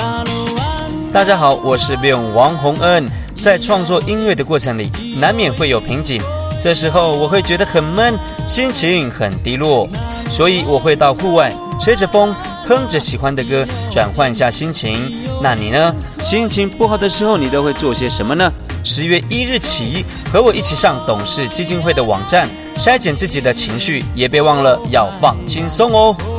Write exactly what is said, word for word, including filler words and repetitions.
大家好，我是编舞王洪恩。在创作音乐的过程里，难免会有瓶颈，这时候我会觉得很闷，心情很低落，所以我会到户外吹着风，哼着喜欢的歌，转换一下心情。那你呢？心情不好的时候，你都会做些什么呢？十月一日起，和我一起上董事基金会的网站，筛检自己的情绪，也别忘了要放轻松哦。